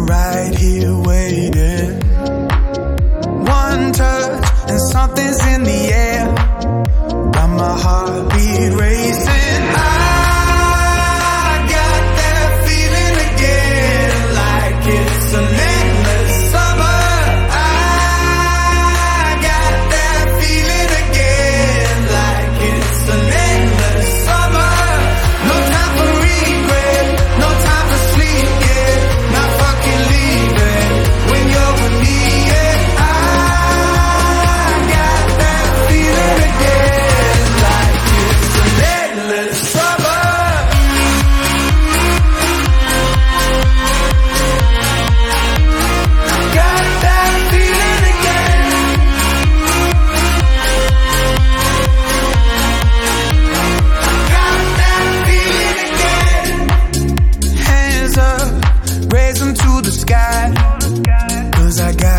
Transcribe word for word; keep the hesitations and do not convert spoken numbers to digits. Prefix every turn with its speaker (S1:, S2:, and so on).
S1: right here waiting. One touch and something's in the air. Got my heartbeat racing. I got that feeling again, like it's an endless summer. I got that feeling again, like it's an endless summer. No time for regret, no time for sleep, yeah. Not fucking leaving when you're with me, yeah. I got that feeling again, like it's an endless summer. Got that feeling again. Got that feeling again. Hands up, raise them to the sky, 'cause I got